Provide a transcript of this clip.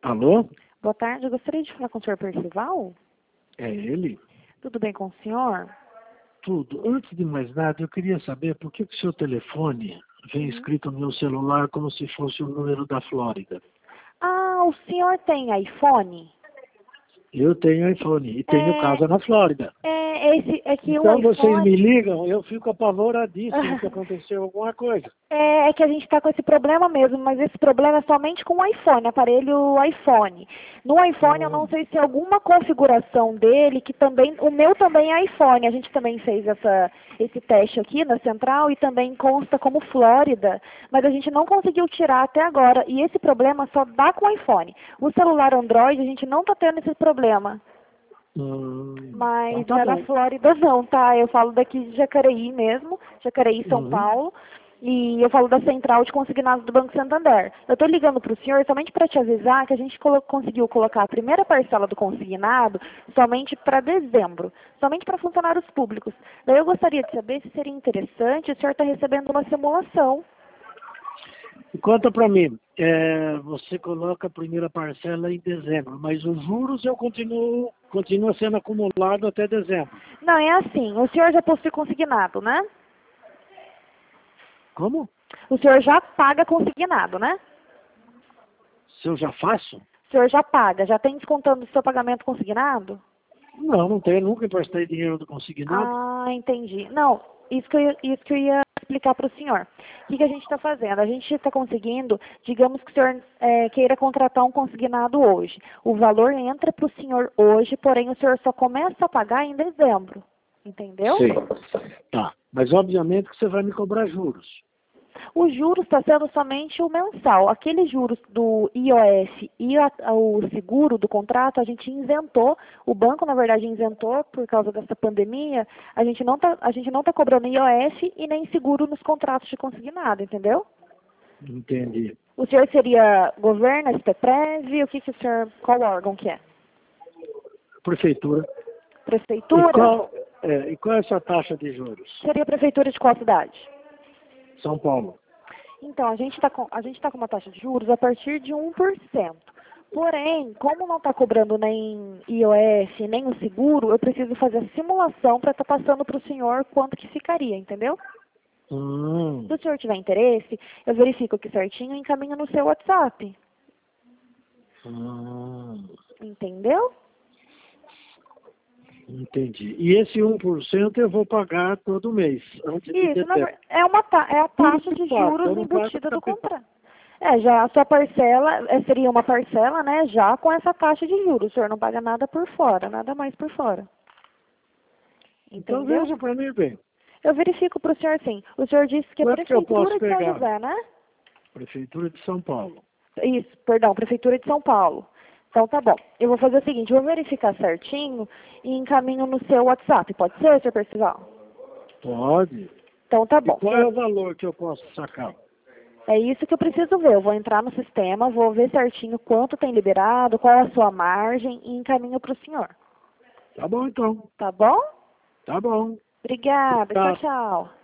Alô? Boa tarde, eu gostaria de falar com o senhor Percival. É ele? Tudo bem com o senhor? Tudo. Antes de mais nada, eu queria saber por que o seu telefone vem escrito no meu celular como se fosse o número da Flórida. Ah, o senhor tem iPhone? Eu tenho iPhone e tenho casa na Flórida. É que o Então vocês iPhone... me ligam, eu fico apavoradíssimo que aconteceu alguma coisa. É que a gente está com esse problema mesmo, mas esse problema é somente com o iPhone, aparelho iPhone. No iPhone eu não sei se é alguma configuração dele, que também, o meu também é iPhone, a gente também fez esse teste aqui na central e também consta como Flórida, mas a gente não conseguiu tirar até agora, e esse problema só dá com o iPhone. O celular Android a gente não está tendo esse problema. Mas Então não é tá da bom. Flórida não, tá? Eu falo daqui de Jacareí mesmo, Jacareí, São Paulo. E eu falo da central de consignados do Banco Santander. Eu estou ligando para o senhor somente para te avisar que a gente conseguiu colocar a primeira parcela do consignado somente para dezembro, somente para funcionários públicos. Daí eu gostaria de saber se seria interessante, o senhor está recebendo uma simulação. Conta para mim, você coloca a primeira parcela em dezembro, mas os juros eu continua sendo acumulado até dezembro. Não, é assim, o senhor já possui consignado, né? Como? O senhor já paga consignado, né? Se eu já faço? O senhor já paga, já tem descontando o seu pagamento consignado? Não, não tenho, nunca emprestei dinheiro do consignado. Ah, entendi. Não, isso que eu ia explicar para o senhor. O que a gente está fazendo? A gente está conseguindo, digamos que o senhor queira contratar um consignado hoje. O valor entra para o senhor hoje, porém o senhor só começa a pagar em dezembro. Entendeu? Sei. Tá. Mas obviamente que você vai me cobrar juros. O juros está sendo somente o mensal. Aqueles juros do IOF e o seguro do contrato, a gente isentou. O banco, na verdade, isentou por causa dessa pandemia. A gente não tá cobrando IOF e nem seguro nos contratos de consignado, entendeu? Entendi. O senhor seria governo, SPPrev? O que o senhor, qual órgão que é? Prefeitura. Prefeitura? E qual é essa taxa de juros? Seria prefeitura de qual cidade? São Paulo. Então, a gente está com uma taxa de juros a partir de 1%. Porém, como não está cobrando nem IOF, nem o seguro, eu preciso fazer a simulação para estar passando para o senhor quanto que ficaria, entendeu? Se o senhor tiver interesse, eu verifico aqui certinho e encaminho no seu WhatsApp. Entendeu? Entendi. E esse 1% eu vou pagar todo mês, antes de Isso, dezembro. é a taxa de juros embutida do contrato. Já a sua parcela, seria uma parcela, né, já com essa taxa de juros. O senhor não paga nada por fora, nada mais por fora. Então Entendeu? veja para mim bem. Eu verifico para o senhor sim. O senhor disse que é Quanto que eu Prefeitura posso de São pegar? José, né? Prefeitura de São Paulo. Isso, perdão, Prefeitura de São Paulo. Então tá bom. Eu vou fazer o seguinte, eu vou verificar certinho e encaminho no seu WhatsApp. Pode ser, senhor Percival? Pode. Então tá E bom. qual é o valor que eu posso sacar? É isso que eu preciso ver. Eu vou entrar no sistema, vou ver certinho quanto tem liberado, qual é a sua margem e encaminho para o senhor. Tá bom então. Tá bom? Tá bom. Obrigada. Tá. Tchau, tchau.